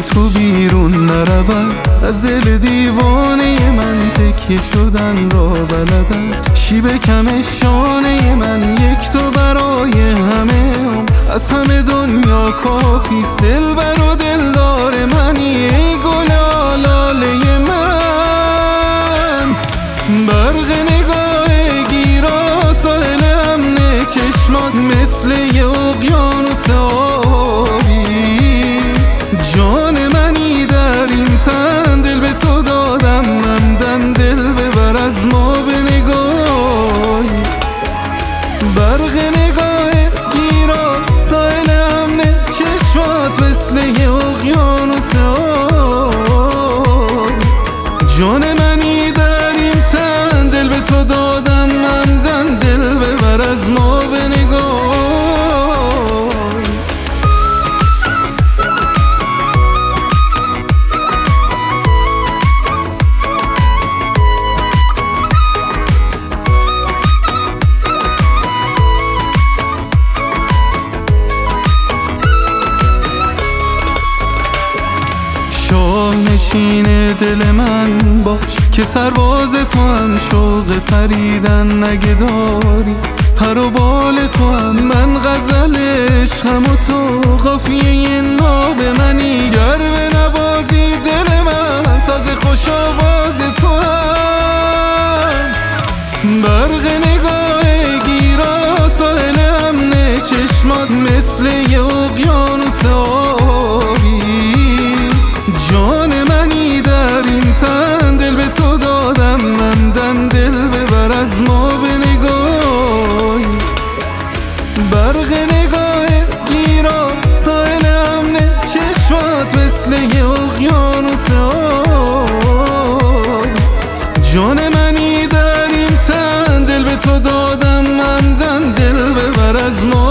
تو بیرون نرود، از دل دیوانه من تکیه شدن را بلد است. شیب کم شانه من یک تو برای همه هم، از همه دنیا کافیست. دلبر و دلدار منی ای گل آلاله من. برق نگاه گیرا ساحل امن چشمات مثل یه اقیانوس آبی. جان منی در این تن، دل به تو دادم عمدن. دل ببر از ما به نگاهی. برق نگاه گیرا ساحل امن چشمات مثل یه اقیانوس آبی. جان منی در این تن، دل به تو دادم عمدن. دل ببر از ما به نگاهی. شاه نشین دل من باش که سرباز تو هم، شوق پریدن نگه داری. پر و بال تو هم، من غزل عشقم و تو قافیه ناب منی. گر به نوازی دل من، ساز خوش آواز تو هم. برق نگاه گیرا ساحل امن چشمات مثل یه اقیانوس آبی. جان منی در این تن، دل به تو دادم عمدن. دل ببر از ما به نگاهی. برق نگاه گیرا ساحل امن چشمات مثل یه اقیانوس آبی. جان منی در این تن، دل به تو دادم عمدن. دل ببر از ما